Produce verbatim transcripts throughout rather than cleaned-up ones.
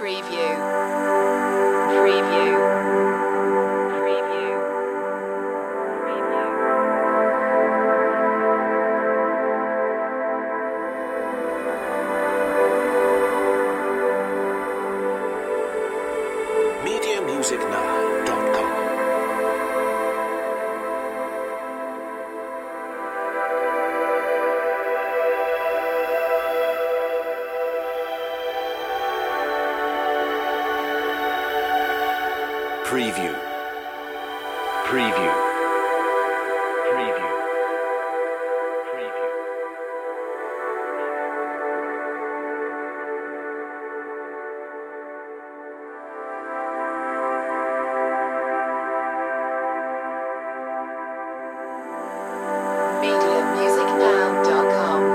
Preview. Preview. Preview. Preview. media music now dot com Preview. Preview. Preview. Preview. media music now dot com.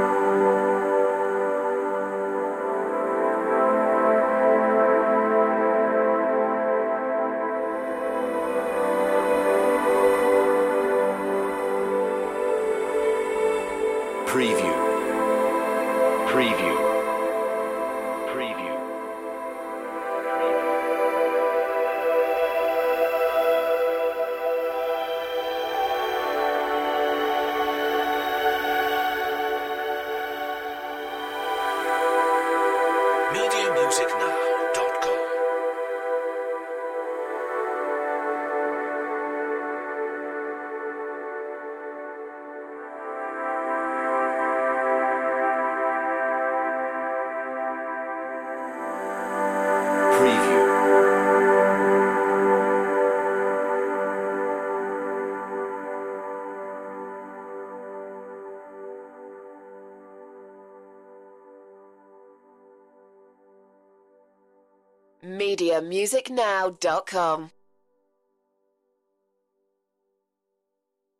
Preview. Preview. Preview. media music now dot com Preview. media music now dot com.